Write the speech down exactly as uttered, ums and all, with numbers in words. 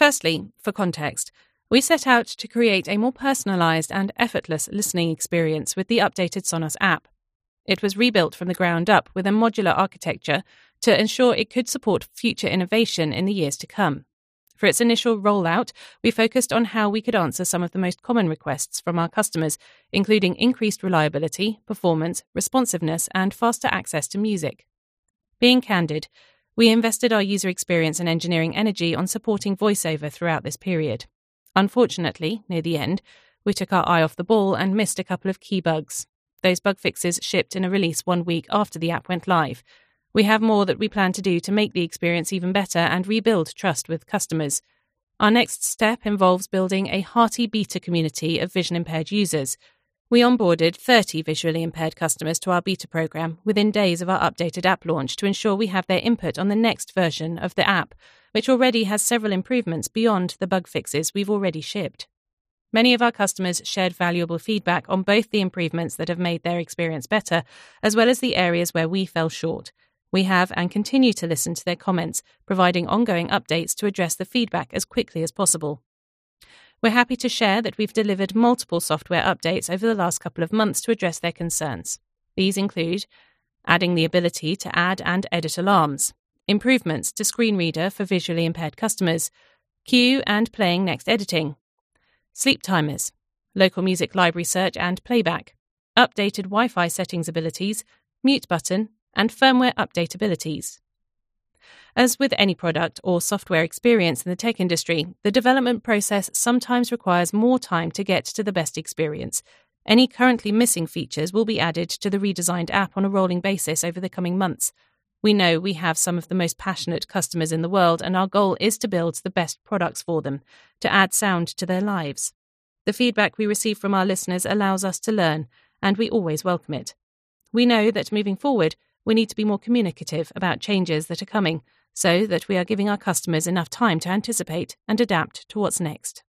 Firstly, for context, we set out to create a more personalised and effortless listening experience with the updated Sonos app. It was rebuilt from the ground up with a modular architecture to ensure it could support future innovation in the years to come. For its initial rollout, we focused on how we could answer some of the most common requests from our customers, including increased reliability, performance, responsiveness, and faster access to music. Being candid, we invested our user experience and engineering energy on supporting voiceover throughout this period. Unfortunately, near the end, we took our eye off the ball and missed a couple of key bugs. Those bug fixes shipped in a release one week after the app went live. We have more that we plan to do to make the experience even better and rebuild trust with customers. Our next step involves building a hearty beta community of vision-impaired users. We onboarded thirty visually impaired customers to our beta program within days of our updated app launch to ensure we have their input on the next version of the app, which already has several improvements beyond the bug fixes we've already shipped. Many of our customers shared valuable feedback on both the improvements that have made their experience better, as well as the areas where we fell short. We have and continue to listen to their comments, providing ongoing updates to address the feedback as quickly as possible. We're happy to share that we've delivered multiple software updates over the last couple of months to address their concerns. These include adding the ability to add and edit alarms, improvements to Screen Reader for visually impaired customers, queue and playing next editing, sleep timers, local music library search and playback, updated Wi-Fi settings abilities, mute button, and firmware update abilities. As with any product or software experience in the tech industry, the development process sometimes requires more time to get to the best experience. Any currently missing features will be added to the redesigned app on a rolling basis over the coming months. We know we have some of the most passionate customers in the world, and our goal is to build the best products for them, to add sound to their lives. The feedback we receive from our listeners allows us to learn, and we always welcome it. We know that moving forward, we need to be more communicative about changes that are coming, so that we are giving our customers enough time to anticipate and adapt to what's next.